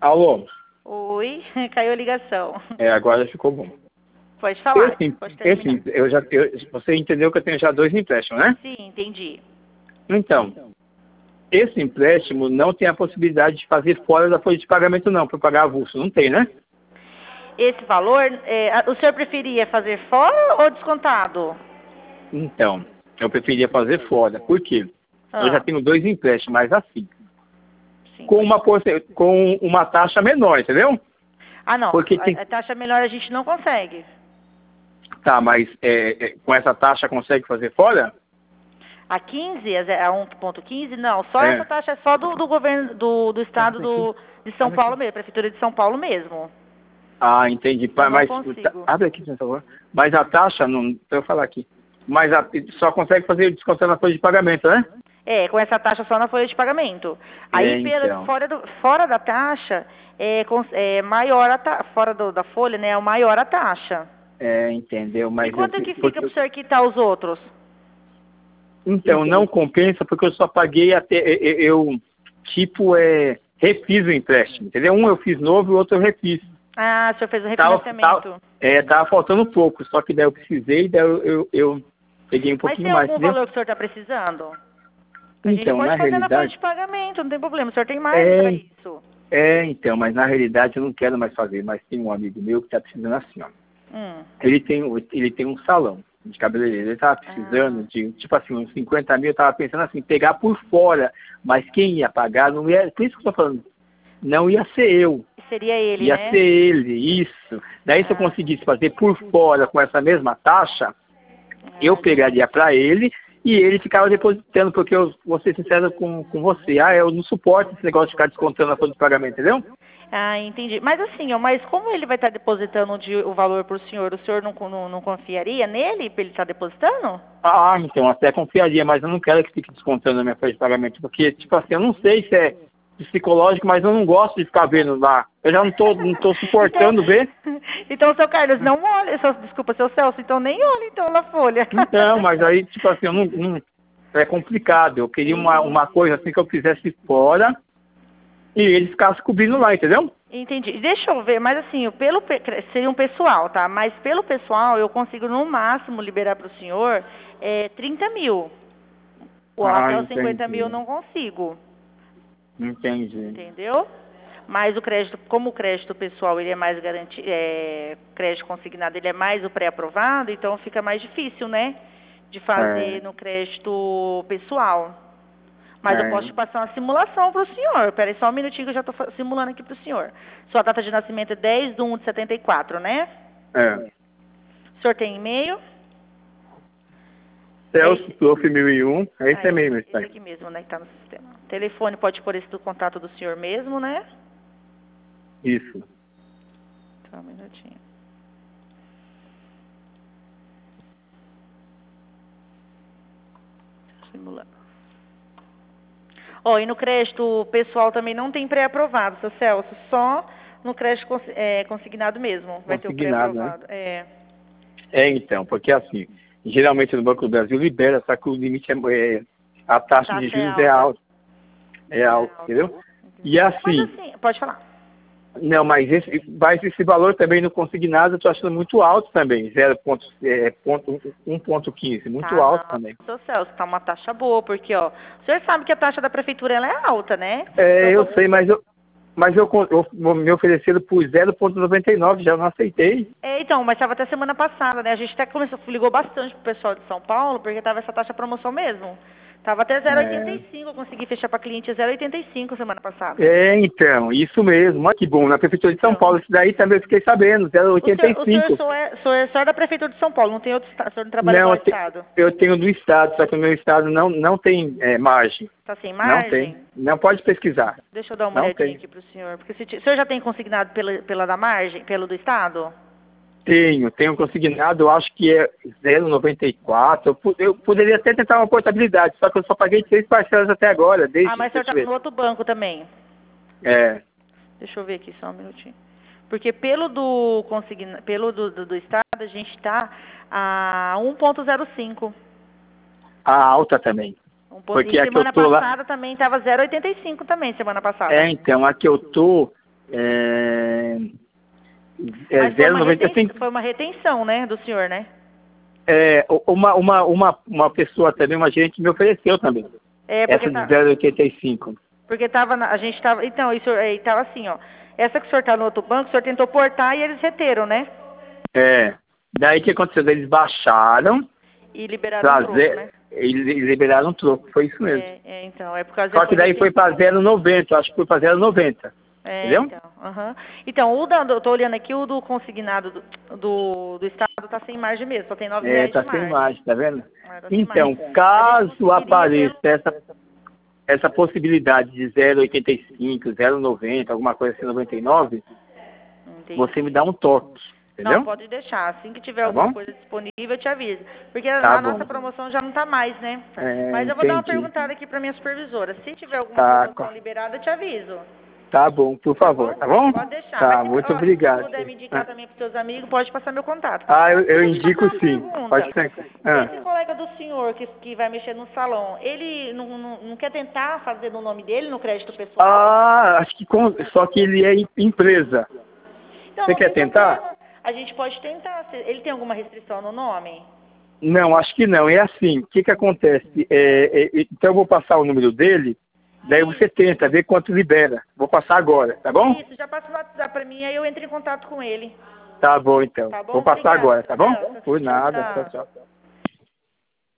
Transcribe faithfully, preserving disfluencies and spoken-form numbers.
Alô? Oi, caiu a ligação. É, agora ficou bom. Pode falar, Esse, pode terminar. esse, eu já, eu, você entendeu que eu tenho já dois empréstimos, né? Sim, entendi. Então, esse empréstimo não tem a possibilidade de fazer fora da folha de pagamento não, para pagar avulso. Não tem, né? Esse valor, é, a- o senhor preferia fazer fora ou descontado? Então, eu preferia fazer fora. Por quê? Eu já Ah, tenho dois empréstimos, mas assim, sim, com pode uma, falar. porce- com uma taxa menor, entendeu? Ah, não, Porque tem... a, a taxa melhor a gente não consegue. Tá, mas é, é, com essa taxa consegue fazer fora? A quinze, a ze- a um ponto quinze, não, só É. essa taxa é só do, do governo, do, do estado do, de São Paulo mesmo, prefeitura de São Paulo mesmo. Ah, entendi. Eu Pa- não Mas, consigo. abre aqui, por favor. Mas a taxa, não, deixa eu falar aqui. Mas a, só consegue fazer desconto na folha de pagamento, né? É, com essa taxa só na folha de pagamento. Aí, É, pela, então. fora, do, fora da taxa, é, cons- é maior a ta, fora do, da folha, né, é maior a taxa. É, entendeu? E Mas eu, quanto é que fica porque- para o senhor quitar os outros? então, não compensa porque eu só paguei até, eu, eu, tipo, é, refiz o empréstimo, entendeu? Um eu fiz novo e o outro eu refiz. Ah, o senhor fez o Tava, refinanciamento. tava, é, tava faltando pouco, só que daí eu precisei, daí eu, eu, eu peguei um Mas pouquinho tem mais, algum entendeu? valor que o senhor está precisando? A gente Então, na pode fazer na folha de realidade, pagamento, não tem problema. O senhor tem margem para é, isso. é, então, mas na realidade eu não quero mais fazer, mas tem um amigo meu que tá precisando assim, ó. Hum. Ele tem, um- ele tem um salão de cabeleireiro, ele tava precisando Ah, de, tipo assim, uns cinquenta mil, eu tava pensando assim, pegar por fora, mas quem ia pagar não ia, por isso que eu tô falando, não ia ser eu, seria ele, ia né? ser ele, isso. Daí se eu Ah, conseguisse fazer por fora com essa mesma taxa, eu ah, pegaria para ele e ele ficava depositando, porque eu vou ser sincero com, com você, ah, eu não suporto esse negócio de ficar descontando a folha de pagamento, entendeu? Ah, entendi. Mas assim, ó, mas como ele vai estar depositando o di- o valor para o senhor, o senhor não, não, não confiaria nele para ele estar depositando? Ah, então até confiaria, mas eu não quero que fique descontando a minha folha de pagamento, porque, tipo assim, eu não sei se é psicológico, mas eu não gosto de ficar vendo lá. Eu já não tô, não tô Então, suportando ver. então, seu Carlos, não olha, seu, desculpa, seu Celso, então nem olha então na folha. Então, mas aí, tipo assim, eu não, não- é complicado. Eu queria uma, uma coisa assim que eu fizesse fora e ele ficasse cobrindo lá, entendeu? Entendi. Deixa eu ver, mas assim, o pelo pe- seria um pessoal, tá? Mas pelo pessoal eu consigo no máximo liberar para o senhor é, trinta mil. Ou Ah, até os cinquenta mil eu entendi. não consigo, Entendi. entendeu? Mas o crédito, como o crédito pessoal ele é mais garantido, é, crédito consignado ele é mais o pré-aprovado, então fica mais difícil, né? De É, fazer no crédito pessoal. Mas eu posso é, te passar uma simulação para o senhor. Peraí só um minutinho que eu já estou simulando aqui para o senhor. Sua data de nascimento é dez de um de setenta e quatro, né? é. O senhor tem e-mail? É Celso, esse, Prof mil e um, é ah, esse mesmo, esse, esse esse aí. aqui mesmo, né? Que tá no sistema. Telefone pode pôr esse do contato do senhor mesmo, né? Isso. Só um minutinho. Simulando. Ó, e no crédito pessoal também não tem pré-aprovado, seu Celso. Só no crédito cons- é, consignado mesmo vai ter o Consignado, né? pré-aprovado. É. É, então, porque assim, geralmente no Banco do Brasil libera, só que o limite é, é a A taxa de taxa é juros é alta. alta. É alta, entendeu? E Mas assim, assim, pode falar. não, mas esse, mas esse valor também no consignado eu tô achando muito alto também, zero vírgula um ponto quinze, muito Tá, alto não, também. seu Celso, tá uma taxa boa, porque, ó, o senhor sabe que a taxa da prefeitura ela é alta, né? É, Então, eu como- sei, mas eu, mas eu, con- eu me ofereceram por zero vírgula noventa e nove, já não aceitei. É, então, mas estava até semana passada, né? A gente até começou, ligou bastante pro pessoal de São Paulo, porque tava essa taxa promoção mesmo. Tava até zero vírgula oitenta É, e cinco, eu consegui fechar para cliente zero vírgula oitenta e cinco semana passada. é, então, isso mesmo. Olha que bom, na Prefeitura de São Então, Paulo, isso daí também eu fiquei sabendo, o senhor, o senhor zero vírgula oitenta e cinco. só é, só é só da prefeitura de São Paulo, não tem outro estado, o senhor não trabalha Não, para eu, o te- estado. eu tenho do Estado, só que o meu Estado não, não tem é, margem. Tá sem Não tem. margem? Não pode pesquisar. Deixa eu dar uma Não olhadinha tem. aqui pro senhor, porque se, ti- o senhor já tem consignado pela, pela da margem, pelo do estado? Tenho, tenho consignado, eu acho que é zero vírgula noventa e quatro. Eu, pu- eu poderia até tentar uma portabilidade, só que eu só paguei três parcelas até agora, desde. Ah, mas o senhor Deixa tá eu ver. no outro banco também. É, Deixa eu ver aqui só um minutinho. Porque pelo do consigna, pelo do, do, do estado, a gente tá a um ponto zero cinco. a alta também. Um ponto, Porque e a que eu semana tô lá. passada também tava zero vírgula oitenta e cinco também, semana passada. É, então, a que eu tô É, é Mas foi zero uma, noventa reten... cinco. foi uma retenção, né, do senhor, né? É, uma, uma, uma, uma pessoa também, uma gente me ofereceu também. É, porque Essa de tá... zero oitenta e cinco. Porque tava na... a gente tava... Então, isso aí tava assim, ó. Essa que o senhor tá no outro banco, o senhor tentou portar e eles reteram, né? É. Daí o que aconteceu? Eles baixaram, E liberaram um troco, trazer, né? eles liberaram um troco, foi isso mesmo. É, é, então, é por causa Só que daí foi para zero vírgula noventa, acho que foi para zero vírgula noventa. É, Entendeu? então, aham. Então, o da, eu tô olhando aqui, o do consignado do, do, do Estado tá sem margem mesmo, só tem nove É, reais tá de sem margem. margem, tá vendo? Ah, tá sem Então, margem. A gente caso conseguiria apareça pelo... essa, essa possibilidade de zero vírgula oitenta e cinco, zero vírgula noventa, alguma coisa assim, noventa e nove, Entendi. você me dá um toque, entendeu? Não, pode deixar. Assim que tiver Tá alguma bom? coisa disponível, eu te aviso. Porque Tá a, a bom. nossa promoção já não tá mais, né? É, Mas eu vou dar uma entendi. perguntada aqui pra minha supervisora. Se tiver alguma Tá, promoção liberada, eu te aviso. tá bom, por Tá favor, bom? tá bom? Pode deixar. Tá, Mas se, muito ó, se obrigado. puder me indicar também pros seus amigos, pode passar meu contato. Ah, eu, eu Deixa eu te indico fazer sim. uma pergunta. Pode ser. Ah. Esse colega do senhor que, que vai mexer no salão, ele não, não, não quer tentar fazer no nome dele, no crédito pessoal? Ah, acho que com, só que ele é em- empresa. Então, Você não quer tem tentar? problema. A gente pode tentar. Se- Ele tem alguma restrição no nome? Não, acho que não. É assim, o que que acontece? É, é, então eu vou passar o número dele, daí você tenta ver quanto libera. Vou passar agora, tá bom? Isso, já passa no WhatsApp pra mim, aí eu entro em contato com ele. Tá bom, então. Tá bom? Vou passar Obrigada. agora, tá bom? Tchau. Por nada. Tchau. Tchau, tchau.